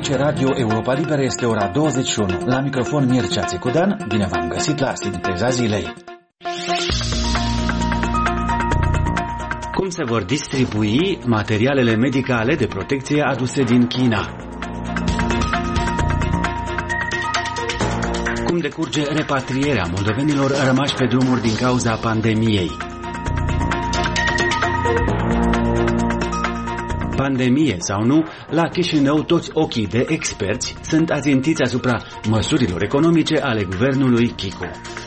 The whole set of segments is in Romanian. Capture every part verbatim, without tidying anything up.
Aici Radio Europa Liberă, este ora douăzeci și unu. La microfon Mircea Țicudan, bine v-am găsit la Sinteza Zilei. Cum se vor distribui materialele medicale de protecție aduse din China? Cum decurge repatrierea moldovenilor rămași pe drumuri din cauza pandemiei? Pandemie sau nu, la Chișinău toți ochii de experți sunt ațintiți asupra măsurilor economice ale guvernului Chicu.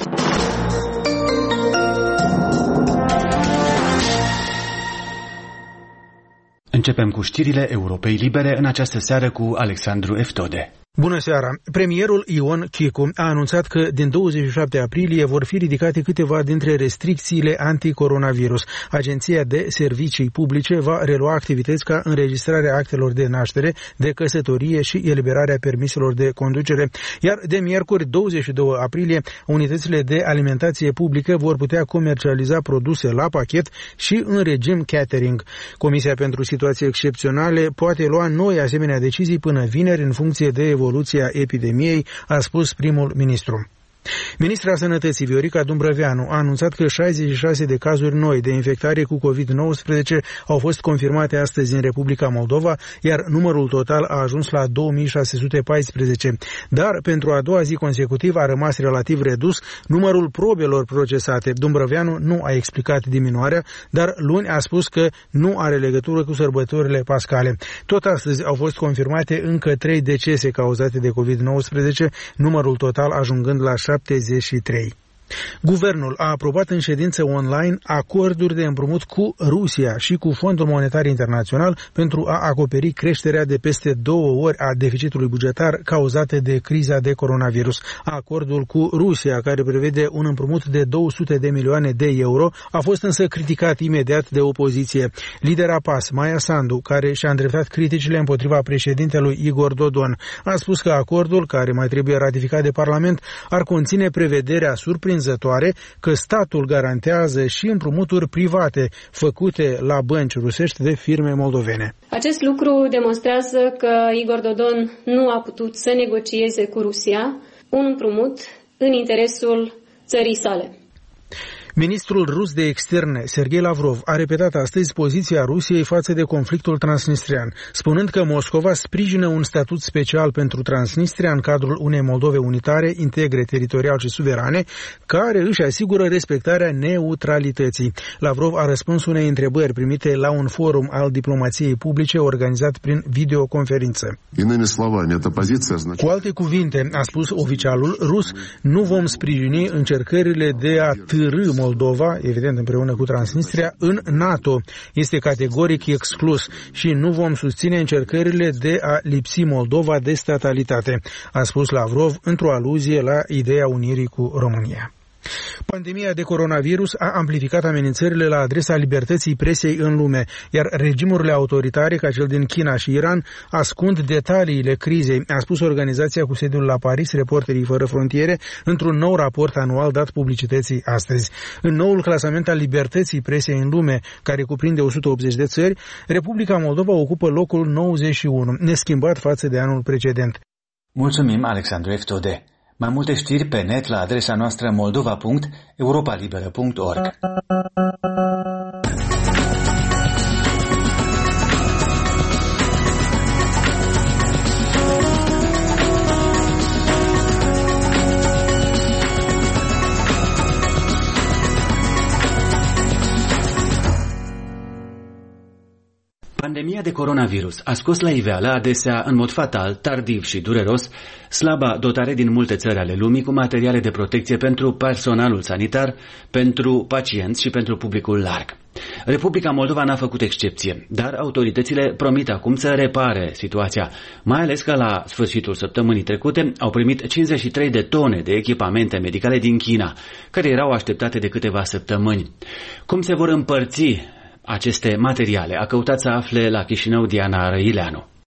Începem cu știrile Europei Libere în această seară cu Alexandru Eftode. Bună seara! Premierul Ion Chicu a anunțat că din douăzeci și șapte aprilie vor fi ridicate câteva dintre restricțiile anticoronavirus. Agenția de Servicii Publice va relua activități ca înregistrarea actelor de naștere, de căsătorie și eliberarea permiselor de conducere. Iar de miercuri, douăzeci și doi aprilie, unitățile de alimentație publică vor putea comercializa produse la pachet și în regim catering. Comisia pentru situații excepționale poate lua noi asemenea decizii până vineri în funcție de evoluția epidemiei, a spus primul ministru. Ministra Sănătății Viorica Dumbrăveanu a anunțat că șaizeci și șase de cazuri noi de infectare cu covid nouăsprezece au fost confirmate astăzi în Republica Moldova, iar numărul total a ajuns la două mii șase sute paisprezece. Dar pentru a doua zi consecutivă a rămas relativ redus numărul probelor procesate. Dumbrăveanu nu a explicat diminuarea, dar luni a spus că nu are legătură cu sărbătorile pascale. Tot astăzi au fost confirmate încă trei decese cauzate de covid nouăsprezece, numărul total ajungând la șaptezeci și trei. Guvernul a aprobat în ședință online acorduri de împrumut cu Rusia și cu Fondul Monetar Internațional pentru a acoperi creșterea de peste două ori a deficitului bugetar cauzate de criza de coronavirus. Acordul cu Rusia, care prevede un împrumut de două sute de milioane de euro, a fost însă criticat imediat de opoziție. Lidera P A S, Maia Sandu, care și-a îndreptat criticile împotriva președintelui Igor Dodon, a spus că acordul, care mai trebuie ratificat de Parlament, ar conține prevederea surprinzătoare că statul garantează și împrumuturi private făcute la bănci rusești de firme moldovene. Acest lucru demonstrează că Igor Dodon nu a putut să negocieze cu Rusia un împrumut în interesul țării sale. Ministrul rus de externe, Sergei Lavrov, a repetat astăzi poziția Rusiei față de conflictul transnistrian, spunând că Moscova sprijină un statut special pentru Transnistria în cadrul unei Moldove unitare, integre, teritorial și suverane, care își asigură respectarea neutralității. Lavrov a răspuns unei întrebări primite la un forum al diplomației publice organizat prin videoconferință. Cu alte cuvinte, a spus oficialul rus, nu vom sprijini încercările de a târî Moldova, evident împreună cu Transnistria, în NATO. Este categoric exclus și nu vom susține încercările de a lipsi Moldova de statalitate, a spus Lavrov într-o aluzie la ideea unirii cu România. Pandemia de coronavirus a amplificat amenințările la adresa libertății presei în lume, iar regimurile autoritare, ca cel din China și Iran, ascund detaliile crizei, a spus organizația cu sediul la Paris, Reporterii Fără Frontiere, într-un nou raport anual dat publicității astăzi. În noul clasament al libertății presei în lume, care cuprinde o sută optzeci de țări, Republica Moldova ocupă locul nouăzeci și unu, neschimbat față de anul precedent. Mulțumim, Alexandru Eftode. Mai multe știri pe net la adresa noastră moldova punct europalibera punct org. Pandemia de coronavirus a scos la iveală adesea, în mod fatal, tardiv și dureros, slaba dotare din multe țări ale lumii cu materiale de protecție pentru personalul sanitar, pentru pacienți și pentru publicul larg. Republica Moldova n-a făcut excepție, dar autoritățile promit acum să repare situația, mai ales că la sfârșitul săptămânii trecute au primit cincizeci și trei de tone de echipamente medicale din China, care erau așteptate de câteva săptămâni. Cum se vor împărți aceste materiale? A căutat să afle la Chișinău Diana Răileanu.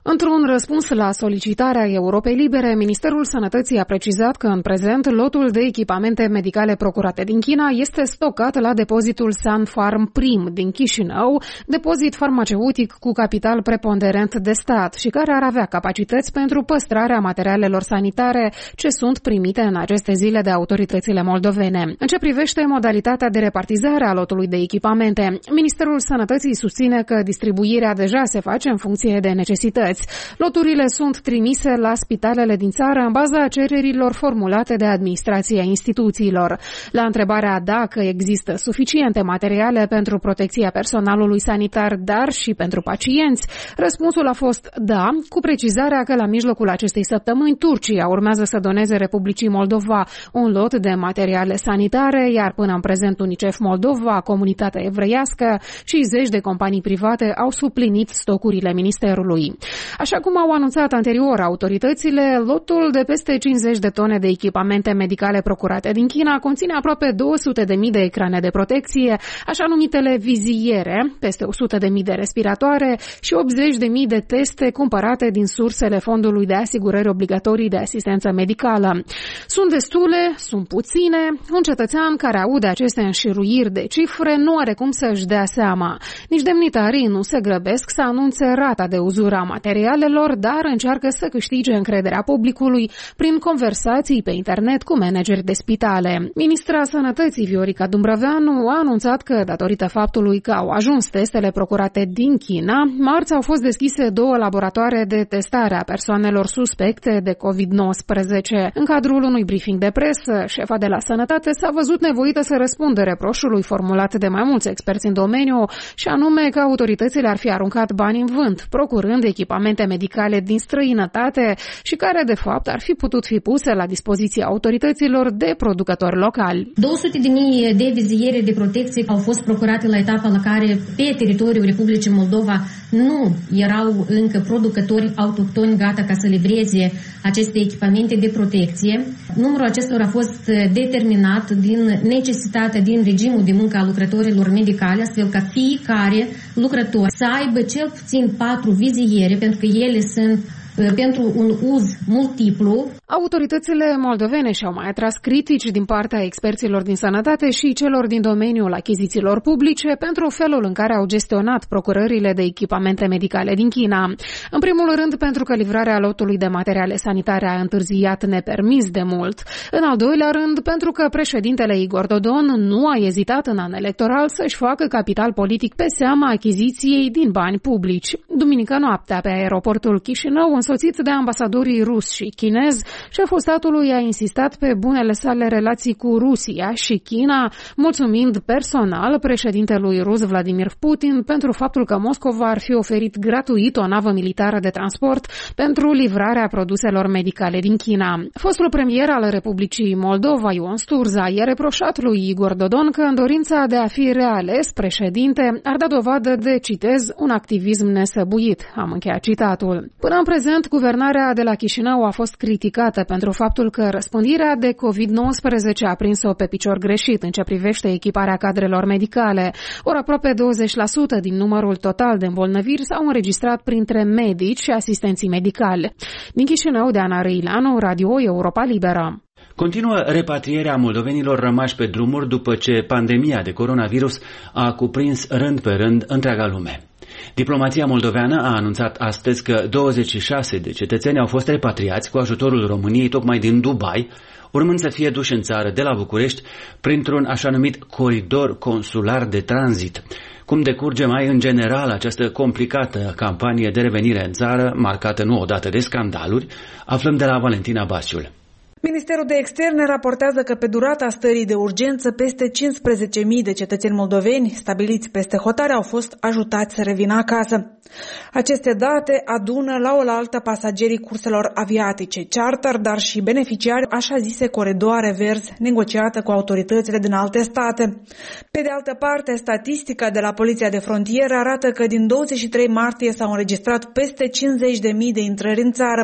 Într-un răspuns la solicitarea Europei Libere, Ministerul Sănătății a precizat că în prezent lotul de echipamente medicale procurate din China este stocat la depozitul Sanfarm Prim din Chișinău, depozit farmaceutic cu capital preponderent de stat și care ar avea capacități pentru păstrarea materialelor sanitare ce sunt primite în aceste zile de autoritățile moldovene. În ce privește modalitatea de repartizare a lotului de echipamente, Ministerul Sănătății susține că distribuirea deja se face în funcție de necesități. Loturile sunt trimise la spitalele din țară în baza cererilor formulate de administrația instituțiilor. La întrebarea dacă există suficiente materiale pentru protecția personalului sanitar, dar și pentru pacienți, răspunsul a fost da, cu precizarea că la mijlocul acestei săptămâni Turcia urmează să doneze Republicii Moldova un lot de materiale sanitare, iar până în prezent UNICEF Moldova, comunitatea evreiască și zeci de companii private au suplinit stocurile ministerului. Așa cum au anunțat anterior autoritățile, lotul de peste cincizeci de tone de echipamente medicale procurate din China conține aproape două sute de mii de ecrane de protecție, așa numitele viziere, peste o sută de mii de respiratoare și optzeci de mii de teste cumpărate din sursele Fondului de Asigurări Obligatorii de Asistență Medicală. Sunt destule, sunt puține, un cetățean care aude aceste înșiruiri de cifre nu are cum să-și dea seama. Nici demnitarii nu se grăbesc să anunțe rata de uzură a materialelor, dar încearcă să câștige încrederea publicului prin conversații pe internet cu manageri de spitale. Ministra Sănătății Viorica Dumbrăveanu a anunțat că, datorită faptului că au ajuns testele procurate din China, marți au fost deschise două laboratoare de testare a persoanelor suspecte de covid nouăsprezece. În cadrul unui briefing de presă, șefa de la Sănătate s-a văzut nevoită să răspundă reproșului formulat de mai mulți experți în domeniu, și anume că autoritățile ar fi aruncat bani în vânt, procurând echipamente medicale din străinătate și care, de fapt, ar fi putut fi puse la dispoziția autorităților de producători locali. două sute de mii de viziere de protecție au fost procurate la etapa la care pe teritoriul Republicii Moldova nu erau încă producători autohtoni gata ca să livreze aceste echipamente de protecție. Numărul acestor a fost determinat din necesitatea din regimul de muncă a lucrătorilor medicale, astfel ca fiecare lucrător să aibă cel puțin patru viziere, pentru că ele sunt pentru un uz multiplu. Autoritățile moldovene și-au mai atras critici din partea experților din sănătate și celor din domeniul achizițiilor publice pentru felul în care au gestionat procurările de echipamente medicale din China. În primul rând pentru că livrarea lotului de materiale sanitare a întârziat nepermis de mult. În al doilea rând pentru că președintele Igor Dodon nu a ezitat în an electoral să-și facă capital politic pe seama achiziției din bani publici. Duminică noaptea, pe aeroportul Chișinău, însoțit de ambasadorii rus și chinez, șeful statului a insistat pe bunele sale relații cu Rusia și China, mulțumind personal președintelui rus Vladimir Putin pentru faptul că Moscova ar fi oferit gratuit o navă militară de transport pentru livrarea produselor medicale din China. Fostul premier al Republicii Moldova, Ion Sturza, i-a reproșat lui Igor Dodon că în dorința de a fi reales președinte ar da dovadă de, citez, un activism nesăbuit. Am încheiat citatul. Până în prezent, guvernarea de la Chișinău a fost criticată pentru faptul că răspândirea de covid nouăsprezece a prins-o pe picior greșit în ce privește echiparea cadrelor medicale. Ori aproape douăzeci la sută din numărul total de îmbolnăviri s-au înregistrat printre medici și asistenții medicali. Din Chișinău, Deana Răileanu, Radio Europa Liberă. Continuă repatrierea moldovenilor rămași pe drumuri după ce pandemia de coronavirus a cuprins rând pe rând întreaga lume. Diplomația moldoveană a anunțat astăzi că douăzeci și șase de cetățeni au fost repatriați cu ajutorul României tocmai din Dubai, urmând să fie duși în țară de la București printr-un așa numit coridor consular de tranzit. Cum decurge mai în general această complicată campanie de revenire în țară, marcată nu odată de scandaluri, aflăm de la Valentina Basiul. Ministerul de Externe raportează că pe durata stării de urgență peste cincisprezece mii de cetățeni moldoveni stabiliți peste hotare au fost ajutați să revină acasă. Aceste date adună la oaltă pasagerii curselor aviatice charter, dar și beneficiari așa zise coridoare verzi negociată cu autoritățile din alte state. Pe de altă parte, statistica de la Poliția de Frontieră arată că din douăzeci și trei martie s-au înregistrat peste cincizeci de mii de intrări în țară.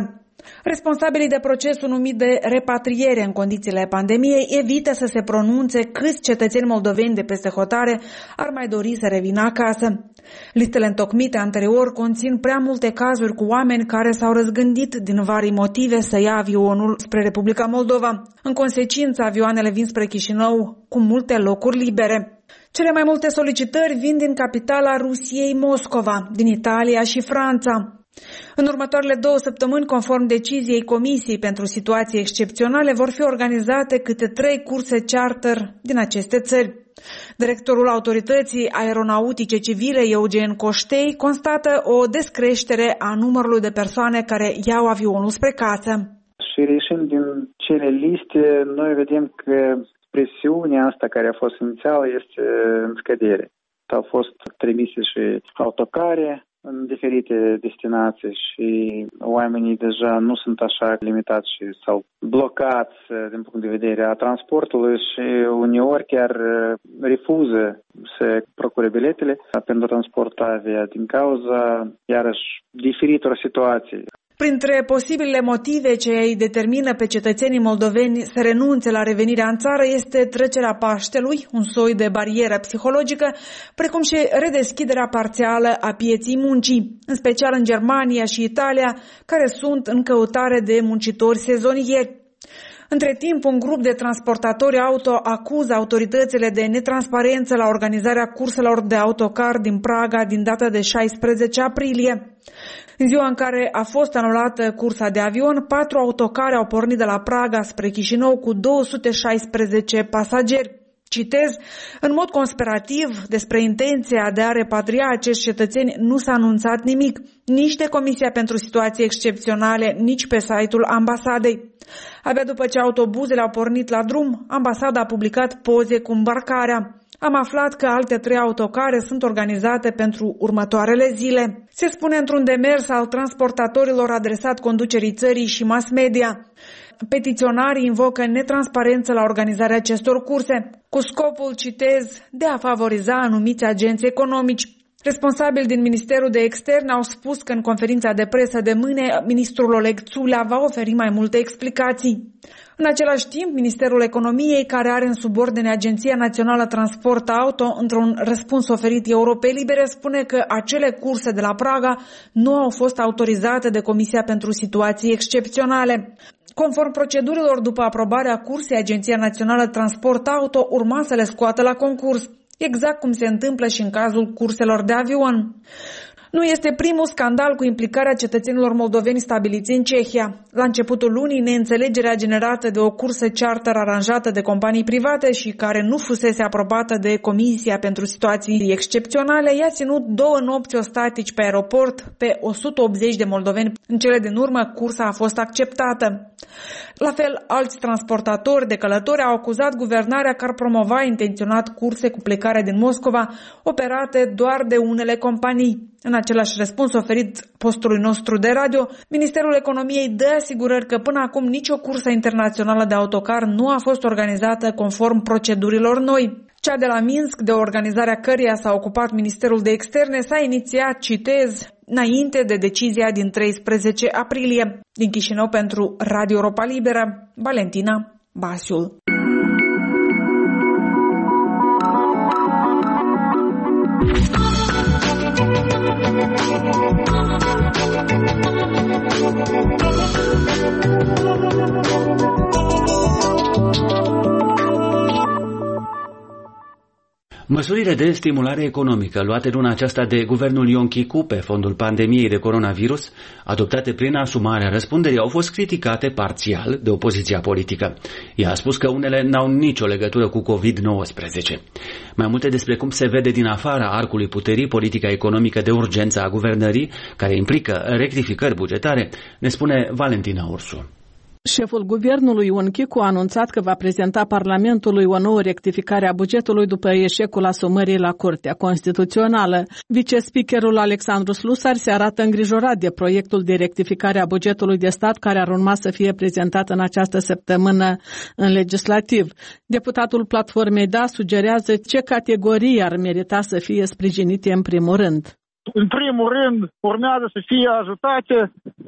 Responsabilii de procesul numit de repatriere în condițiile pandemiei evită să se pronunțe câți cetățeni moldoveni de peste hotare ar mai dori să revină acasă. Listele întocmite anterior conțin prea multe cazuri cu oameni care s-au răzgândit din vari motive să ia avionul spre Republica Moldova. În consecință, avioanele vin spre Chișinău cu multe locuri libere. Cele mai multe solicitări vin din capitala Rusiei, Moscova, din Italia și Franța. În următoarele două săptămâni, conform deciziei Comisiei pentru Situații Excepționale, vor fi organizate câte trei curse charter din aceste țări. Directorul Autorității Aeronautice Civile, Eugen Coștei, constată o descreștere a numărului de persoane care iau avionul spre casă. Și reieșind din cele liste, noi vedem că presiunea asta care a fost inițială este în scădere. Au fost trimise și autocare în diferite destinații și oamenii deja nu sunt așa limitați și s-au blocat din punct de vedere a transportului și uneori chiar refuză să procure biletele pentru transport avia din cauza, iarăși, diferitor situații. Printre posibilele motive ce îi determină pe cetățenii moldoveni să renunțe la revenirea în țară este trecerea Paștelui, un soi de barieră psihologică, precum și redeschiderea parțială a pieții muncii, în special în Germania și Italia, care sunt în căutare de muncitori sezonieri. Între timp, un grup de transportatori auto acuză autoritățile de netransparență la organizarea curselor de autocar din Praga din data de șaisprezece aprilie. În ziua în care a fost anulată cursa de avion, patru autocare au pornit de la Praga spre Chișinău cu două sute șaisprezece pasageri. Citez, în mod conspirativ, despre intenția de a repatria acești cetățeni nu s-a anunțat nimic, nici de Comisia pentru Situații Excepționale, nici pe site-ul ambasadei. Abia după ce autobuzele au pornit la drum, ambasada a publicat poze cu îmbarcarea. Am aflat că alte trei autocare sunt organizate pentru următoarele zile. Se spune într-un demers al transportatorilor adresat conducerii țării și mass media. Petiționarii invocă netransparență la organizarea acestor curse, cu scopul, citez, de a favoriza anumiți agenți economici. Responsabili din Ministerul de Externe au spus că în conferința de presă de mâine, ministrul Oleg Țulea va oferi mai multe explicații. În același timp, Ministerul Economiei, care are în subordine Agenția Națională Transport Auto, într-un răspuns oferit Europei Libere, spune că acele curse de la Praga nu au fost autorizate de Comisia pentru Situații Excepționale. Conform procedurilor, după aprobarea cursei, Agenția Națională Transport Auto urma să le scoată la concurs, exact cum se întâmplă și în cazul curselor de avion. Nu este primul scandal cu implicarea cetățenilor moldoveni stabiliți în Cehia. La începutul lunii, neînțelegerea generată de o cursă charter aranjată de companii private și care nu fusese aprobată de Comisia pentru Situații Excepționale i-a ținut două nopți ostatici pe aeroport pe o sută optzeci de moldoveni. În cele din urmă, cursa a fost acceptată. La fel, alți transportatori de călători au acuzat guvernarea că ar promova intenționat curse cu plecare din Moscova, operate doar de unele companii. În același răspuns oferit postului nostru de radio, Ministerul Economiei dă asigurări că până acum nicio cursă internațională de autocar nu a fost organizată conform procedurilor noi. Cea de la Minsk, de organizarea căreia s-a ocupat Ministerul de Externe, s-a inițiat, citez, înainte de decizia din treisprezece aprilie. Din Chișinău pentru Radio Europa Liberă, Valentina Basiul. Măsurile de stimulare economică luate luna aceasta de guvernul Ion Chicu pe fondul pandemiei de coronavirus, adoptate prin asumarea răspunderii, au fost criticate parțial de opoziția politică. Ea a spus că unele n-au nicio legătură cu covid nouăsprezece. Mai multe despre cum se vede din afara arcului puterii politica economică de urgență a guvernării, care implică rectificări bugetare, ne spune Valentina Ursu. Șeful guvernului Ion Chicu a anunțat că va prezenta Parlamentului o nouă rectificare a bugetului după eșecul asumării la Curtea Constituțională. Vicespeakerul Alexandru Slusar se arată îngrijorat de proiectul de rectificare a bugetului de stat care ar urma să fie prezentat în această săptămână în legislativ. Deputatul Platformei D A sugerează ce categorii ar merita să fie sprijinite în primul rând. În primul rând, urmează să fie ajutate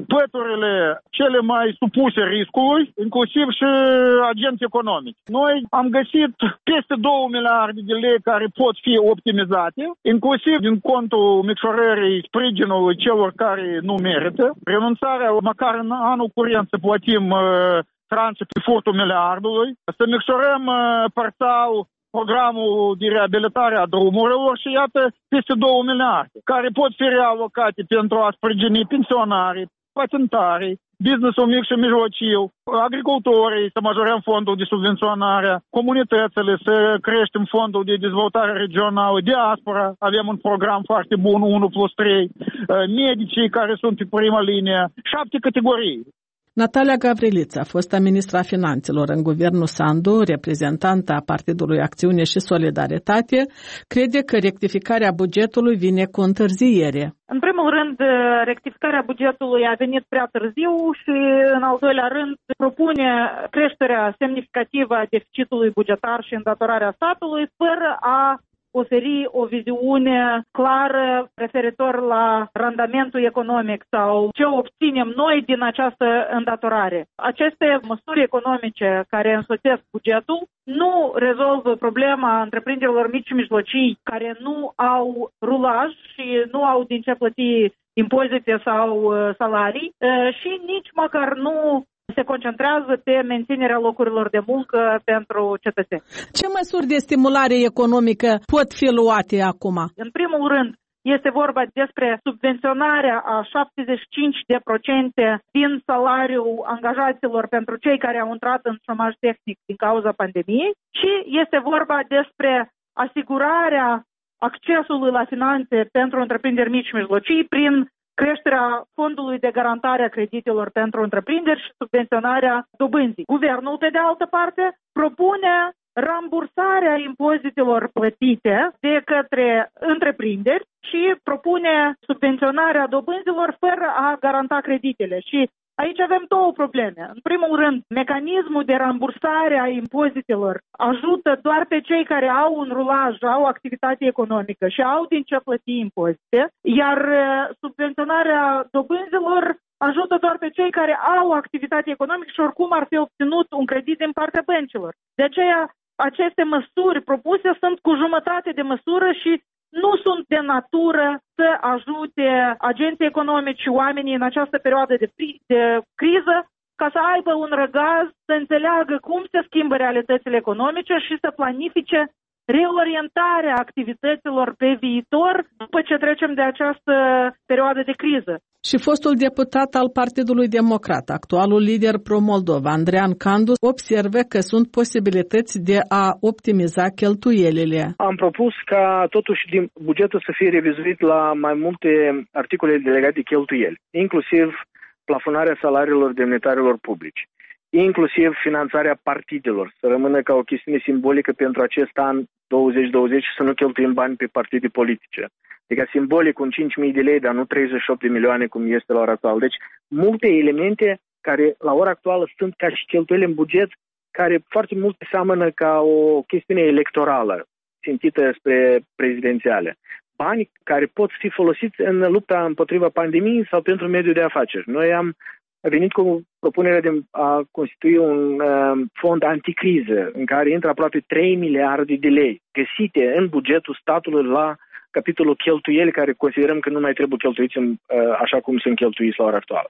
păturile cele mai supuse riscului, inclusiv și agenți economici. Noi am găsit peste două miliarde de lei care pot fi optimizate, inclusiv din contul micșorării sprijinului celor care nu merită, renunțarea măcar în anul curent să plătim uh, tranșe pe furtul miliardului, să micșorăm uh, parțial programul de reabilitare a drumurilor și iată peste două miliarde, care pot fi realocate pentru a sprijini pensionarii, patentarii, business-ul mic și mijlociu, agricultorii, să majorăm fondul de subvenționare, comunitățile, să creștem fondul de dezvoltare regională, diaspora, avem un program foarte bun, unu plus trei, medicii care sunt pe prima linie, șapte categorii. Natalia Gavrilița, fosta ministra finanțelor în guvernul Sandu, reprezentanta Partidului Acțiune și Solidaritate, crede că rectificarea bugetului vine cu întârziere. În primul rând, rectificarea bugetului a venit prea târziu și, în al doilea rând, propune creșterea semnificativă a deficitului bugetar și îndatorarea statului, fără a oferi o viziune clară referitor la randamentul economic sau ce obținem noi din această îndatorare. Aceste măsuri economice care însoțesc bugetul nu rezolvă problema întreprinderilor mici și mijlocii care nu au rulaj și nu au din ce plăti impozite sau salarii și nici măcar nu se concentrează pe menținerea locurilor de muncă pentru cetățeni. Ce măsuri de stimulare economică pot fi luate acum? În primul rând, este vorba despre subvenționarea a șaptezeci și cinci la sută din salariul angajaților pentru cei care au intrat în șomaj tehnic din cauza pandemiei și este vorba despre asigurarea accesului la finanțe pentru întreprinderi mici și mijlocii prin creșterea fondului de garantare a creditelor pentru întreprinderi și subvenționarea dobânzii. Guvernul, pe de altă parte, propune rambursarea impozitelor plătite de către întreprinderi și propune subvenționarea dobânzilor fără a garanta creditele. Și aici avem două probleme. În primul rând, mecanismul de rambursare a impozitelor ajută doar pe cei care au un rulaj, au activitate economică și au din ce plăti impozite, iar subvenționarea dobânzilor ajută doar pe cei care au activitate economică și oricum ar fi obținut un credit din partea băncilor. De aceea, aceste măsuri propuse sunt cu jumătate de măsură și nu sunt de natură să ajute agenții economici și oamenii în această perioadă de, de criză ca să aibă un răgaz, să înțeleagă cum se schimbă realitățile economice și să planifice reorientarea activităților pe viitor după ce trecem de această perioadă de criză. Și fostul deputat al Partidului Democrat, actualul lider pro-Moldova, Andrean Candu, observă că sunt posibilități de a optimiza cheltuielile. Am propus ca totuși din bugetul să fie revizuit la mai multe articole legate de cheltuieli, inclusiv plafonarea salariilor demnitarilor publici, inclusiv finanțarea partidelor, să rămână ca o chestiune simbolică pentru acest an douăzeci douăzeci să nu cheltuim bani pe partide politice. Adică simbolic un cinci mii de lei, dar nu treizeci și opt de milioane cum este la ora actuală. Deci multe elemente care la ora actuală sunt ca și cheltuieli în buget, care foarte mult seamănă ca o chestiune electorală, țintită spre prezidențiale. Bani care pot fi folosiți în lupta împotriva pandemiei sau pentru mediul de afaceri. Noi am venit cu propunerea de a constitui un uh, fond anticriză în care intră aproape trei miliarde de lei găsite în bugetul statului la capitolul cheltuieli care considerăm că nu mai trebuie cheltuiți în, uh, așa cum sunt cheltuiți la ora actuală.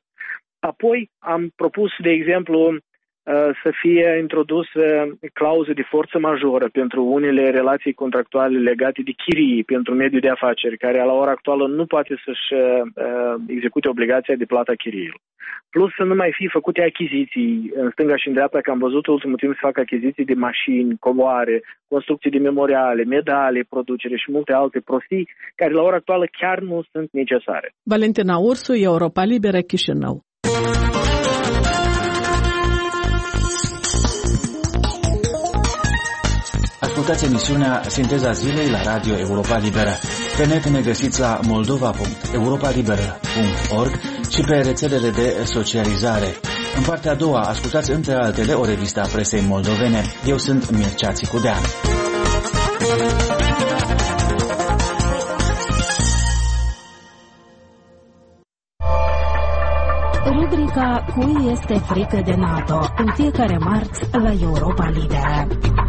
Apoi am propus, de exemplu, să fie introdusă clauze de forță majoră pentru unele relații contractuale legate de chirii pentru mediul de afaceri, care la ora actuală nu poate să-și uh, execute obligația de plata chiriilor. Plus să nu mai fie făcute achiziții în stânga și în dreapta, că am văzut ultimul timp să fac achiziții de mașini, covoare, construcții de memoriale, medalii, producere și multe alte prostii, care la ora actuală chiar nu sunt necesare. Valentina Ursu, Europa Liberă, Chișinău. Ascultați emisiunea Sinteza Zilei la Radio Europa Liberă. Pe net ne găsiți la moldova punct europa liberă punct org și pe rețelele de socializare. În partea a doua, ascultați între altele o revistă a presei moldovene. Eu sunt Mircea Țicudean. Rubrica Cui este frică de NATO, în fiecare marți la Europa Liberă.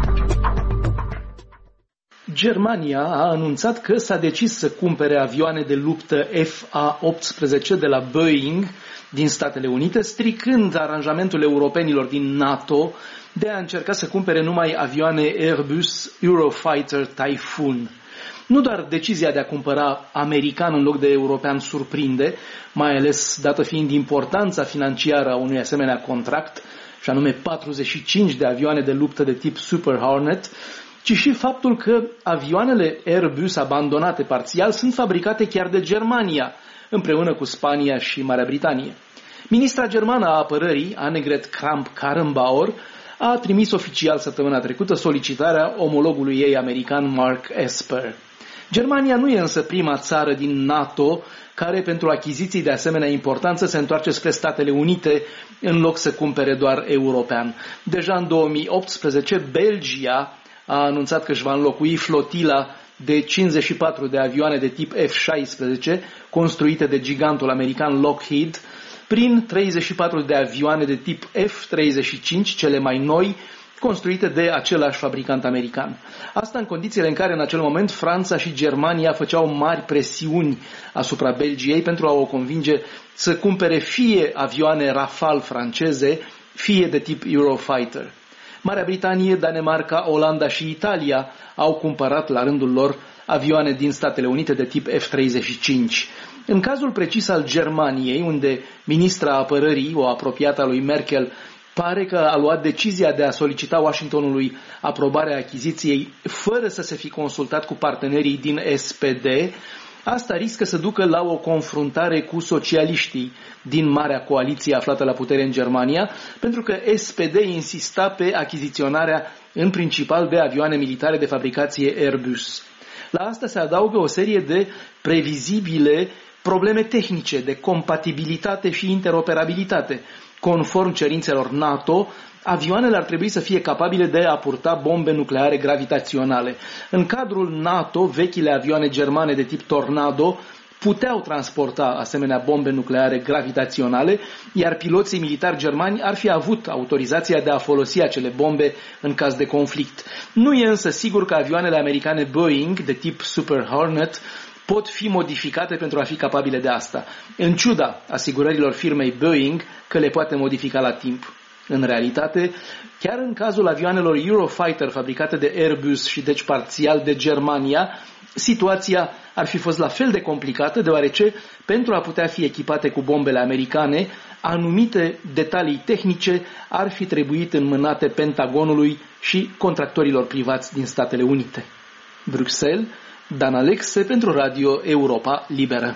Germania a anunțat că s-a decis să cumpere avioane de luptă F A optsprezece de la Boeing din Statele Unite, stricând aranjamentul europenilor din NATO de a încerca să cumpere numai avioane Airbus Eurofighter Typhoon. Nu doar decizia de a cumpăra american în loc de european surprinde, mai ales dată fiind importanța financiară a unui asemenea contract, și anume patruzeci și cinci de avioane de luptă de tip Super Hornet, ci și faptul că avioanele Airbus abandonate parțial sunt fabricate chiar de Germania, împreună cu Spania și Marea Britanie. Ministra germană a apărării, Annegret Kramp-Karrenbauer, a trimis oficial săptămâna trecută solicitarea omologului ei american Mark Esper. Germania nu e însă prima țară din NATO care pentru achiziții de asemenea importanță se întoarce spre Statele Unite în loc să cumpere doar european. Deja în două mii optsprezece, Belgia a anunțat că își va înlocui flotila de cincizeci și patru de avioane de tip F șaisprezece construite de gigantul american Lockheed prin treizeci și patru de avioane de tip F treizeci și cinci, cele mai noi, construite de același fabricant american. Asta în condițiile în care în acel moment Franța și Germania făceau mari presiuni asupra Belgiei pentru a o convinge să cumpere fie avioane Rafale franceze, fie de tip Eurofighter. Marea Britanie, Danemarca, Olanda și Italia au cumpărat la rândul lor avioane din Statele Unite de tip F treizeci și cinci. În cazul precis al Germaniei, unde ministra apărării, o apropiată a lui Merkel, pare că a luat decizia de a solicita Washingtonului aprobarea achiziției fără să se fi consultat cu partenerii din S P D, asta riscă să ducă la o confruntare cu socialiștii din Marea Coaliție aflată la putere în Germania, pentru că S P D insista pe achiziționarea în principal de avioane militare de fabricație Airbus. La asta se adaugă o serie de previzibile probleme tehnice, de compatibilitate și interoperabilitate. Conform cerințelor NATO, avioanele ar trebui să fie capabile de a purta bombe nucleare gravitaționale. În cadrul NATO, vechile avioane germane de tip Tornado puteau transporta asemenea bombe nucleare gravitaționale, iar piloții militari germani ar fi avut autorizația de a folosi acele bombe în caz de conflict. Nu e însă sigur că avioanele americane Boeing de tip Super Hornet pot fi modificate pentru a fi capabile de asta, în ciuda asigurărilor firmei Boeing că le poate modifica la timp. În realitate, chiar în cazul avioanelor Eurofighter fabricate de Airbus și deci parțial de Germania, situația ar fi fost la fel de complicată, deoarece, pentru a putea fi echipate cu bombele americane, anumite detalii tehnice ar fi trebuit înmânate Pentagonului și contractorilor privați din Statele Unite. Bruxelles, Dan Alexe pentru Radio Europa Liberă.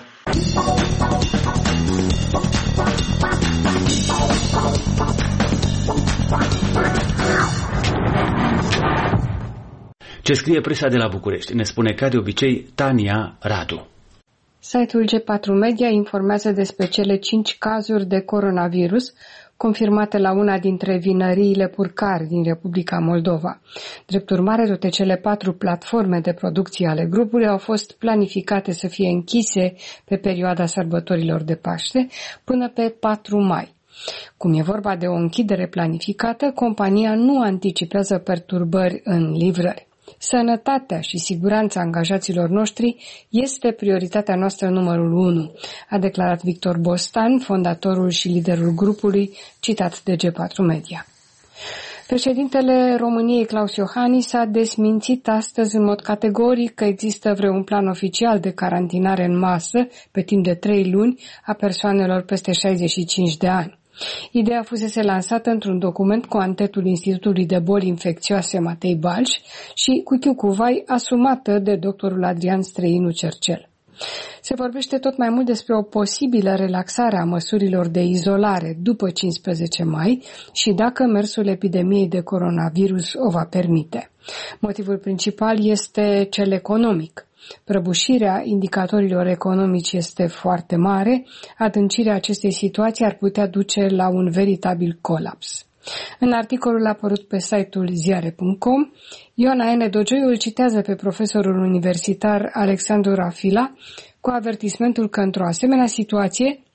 Ce scrie presa de la București? Ne spune ca de obicei Tania Radu. Site-ul G patru Media informează despre cele cinci cazuri de coronavirus confirmate la una dintre vinăriile Purcari din Republica Moldova. Drept urmare, toate cele patru platforme de producție ale grupului au fost planificate să fie închise pe perioada sărbătorilor de Paște până pe patru mai. Cum e vorba de o închidere planificată, compania nu anticipează perturbări în livrări. Sănătatea și siguranța angajaților noștri este prioritatea noastră numărul unu, a declarat Victor Bostan, fondatorul și liderul grupului, citat de G patru Media. Președintele României, Claus Iohannis, a desmințit astăzi în mod categoric că există vreun plan oficial de carantinare în masă pe timp de trei luni a persoanelor peste șaizeci și cinci de ani. Ideea fusese lansată într-un document cu antetul Institutului de Boli Infecțioase Matei Balș și cu chiucuvai asumată de doctorul Adrian Străinu Cercel. Se vorbește tot mai mult despre o posibilă relaxare a măsurilor de izolare după cincisprezece mai și dacă mersul epidemiei de coronavirus o va permite. Motivul principal este cel economic. Prăbușirea indicatorilor economici este foarte mare, adâncirea acestei situații ar putea duce la un veritabil colaps. În articolul apărut pe site-ul ziare punct com, Ioana N. Dogioiu îl citează pe profesorul universitar Alexandru Rafila cu avertismentul că într-o asemenea situație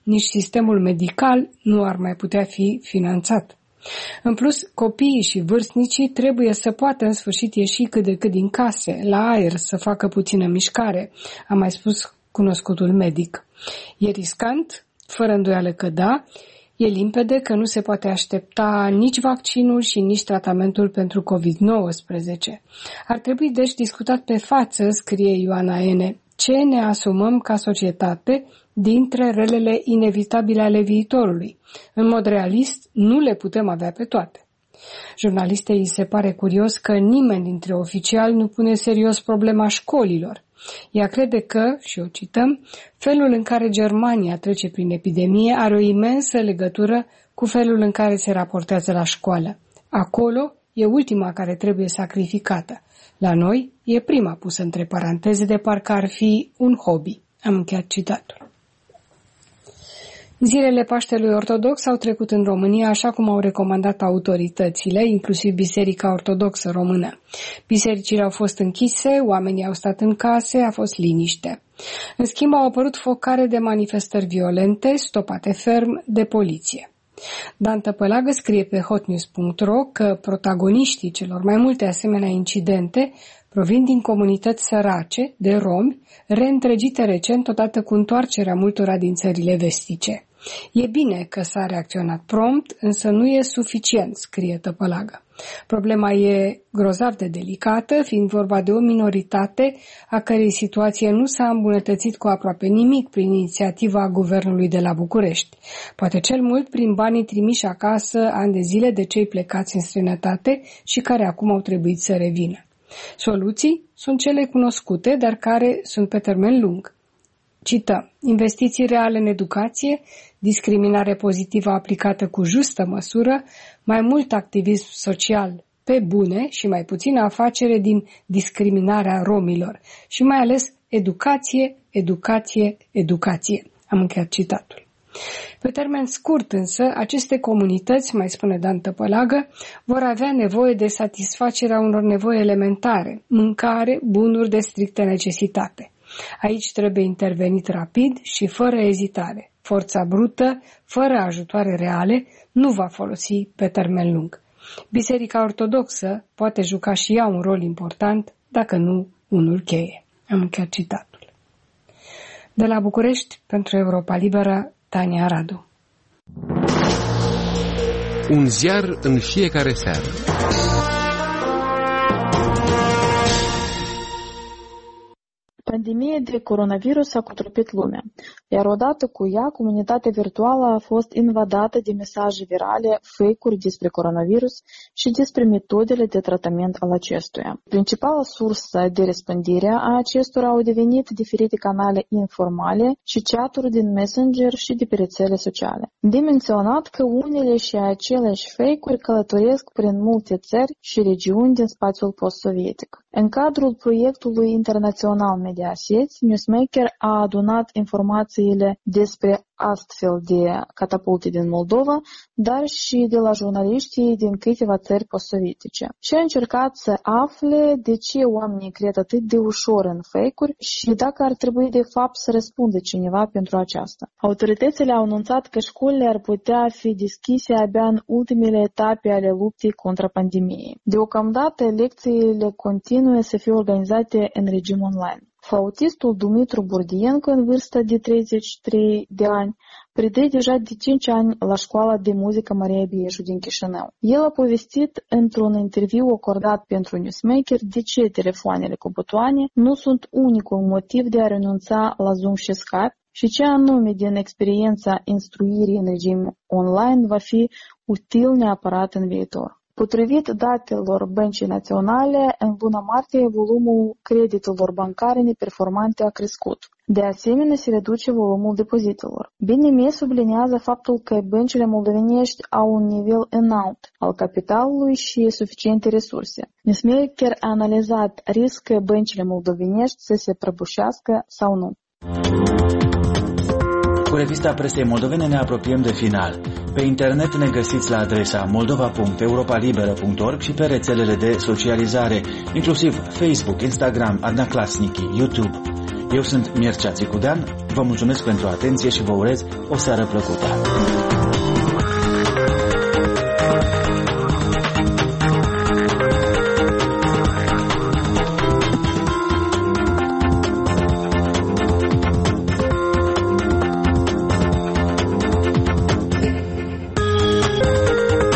nici sistemul medical nu ar mai putea fi finanțat. În plus, copiii și vârstnicii trebuie să poată în sfârșit ieși cât de cât din case, la aer, să facă puțină mișcare, a mai spus cunoscutul medic. E riscant? Fără îndoială că da. E limpede că nu se poate aștepta nici vaccinul și nici tratamentul pentru covid nouăsprezece. Ar trebui deci discutat pe față, scrie Ioana Ene, ce ne asumăm ca societate dintre relele inevitabile ale viitorului. În mod realist, nu le putem avea pe toate. Jurnalistei îi se pare curios că nimeni dintre oficiali nu pune serios problema școlilor. Ea crede că, și o cităm, felul în care Germania trece prin epidemie are o imensă legătură cu felul în care se raportează la școală. Acolo e ultima care trebuie sacrificată. La noi e prima pusă între paranteze de parcă ar fi un hobby. Am încheiat citatul. Zilele Paștelui Ortodox au trecut în România așa cum au recomandat autoritățile, inclusiv Biserica Ortodoxă Română. Bisericile au fost închise, oamenii au stat în case, a fost liniște. În schimb, au apărut focare de manifestări violente, stopate ferm de poliție. Dan Tăpălagă scrie pe hotnews punct ro că protagoniștii celor mai multe asemenea incidente provin din comunități sărace, de romi, reîntregite recent odată cu întoarcerea multora din țările vestice. E bine că s-a reacționat prompt, însă nu e suficient, scrie Tăpălagă. Problema e grozav de delicată, fiind vorba de o minoritate a cărei situație nu s-a îmbunătățit cu aproape nimic prin inițiativa guvernului de la București. Poate cel mult prin banii trimiși acasă ani de zile de cei plecați în străinătate și care acum au trebuit să revină. Soluții sunt cele cunoscute, dar care sunt pe termen lung. Cităm, investiții reale în educație, discriminare pozitivă aplicată cu justă măsură, mai mult activism social pe bune și mai puțină afacere din discriminarea romilor și mai ales educație, educație, educație. Am încheiat citatul. Pe termen scurt însă, aceste comunități, mai spune Dan Tăpălagă, vor avea nevoie de satisfacerea unor nevoi elementare, mâncare, bunuri de strictă necesitate. Aici trebuie intervenit rapid și fără ezitare. Forța brută, fără ajutoare reale, nu va folosi pe termen lung. Biserica Ortodoxă poate juca și ea un rol important, dacă nu unul cheie. Am încheiat citatul. De la București, pentru Europa Liberă, Tania Radu. Un ziar în fiecare seară. Pandemia de coronavirus a cutrupit lumea, iar odată cu ea, comunitatea virtuală a fost invadată de mesaje virale, fake-uri despre coronavirus și despre metodele de tratament al acestuia. Principala sursă de răspândire a acestora au devenit diferite canale informale și chat-uri din Messenger și de pe rețele sociale. De menționat că unele și aceleași fake-uri călătoresc prin multe țări și regiuni din spațiul post-sovietic. În cadrul proiectului internațional Mediaset, Newsmaker a adunat informațiile despre astfel de catapulte din Moldova, dar și de la jurnaliștii din câteva țări post-sovietice. Și a încercat să afle de ce oamenii cred atât de ușor în fake-uri și dacă ar trebui de fapt să răspundă cineva pentru aceasta. Autoritățile au anunțat că școlile ar putea fi deschise abia în ultimele etape ale luptei contra pandemiei. Deocamdată, lecțiile continuă să fie organizate în regim online. Flautistul Dumitru Burdienko, în vârstă de treizeci și trei de ani, predă deja de cinci ani la școala de muzică Maria Bieșu din Chișinău. El a povestit într-un interviu acordat pentru Newsmaker de ce telefoanele cu butoane nu sunt unicul motiv de a renunța la Zoom și Skype și ce anume din experiența instruirii în regim online va fi util neapărat în viitor. Potrivit datelor Băncii Naționale, în luna martie, volumul creditelor bancare neperformante a crescut. De asemenea, se reduce volumul depozitelor. B N M subliniază faptul că băncile moldovenești au un nivel înalt al capitalului și suficiente resurse. Newsmaker a analizat riscă băncile moldovenești să se prăbușească sau nu. Cu revista presei moldovene ne apropiem de final. Pe internet ne găsiți la adresa moldova punct europalibera punct org și pe rețelele de socializare, inclusiv Facebook, Instagram, Adnaclasnici, YouTube. Eu sunt Mircea Țicudean, vă mulțumesc pentru atenție și vă urez o seară plăcută.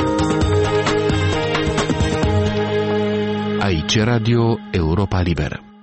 Aici Radio Europa Liberă.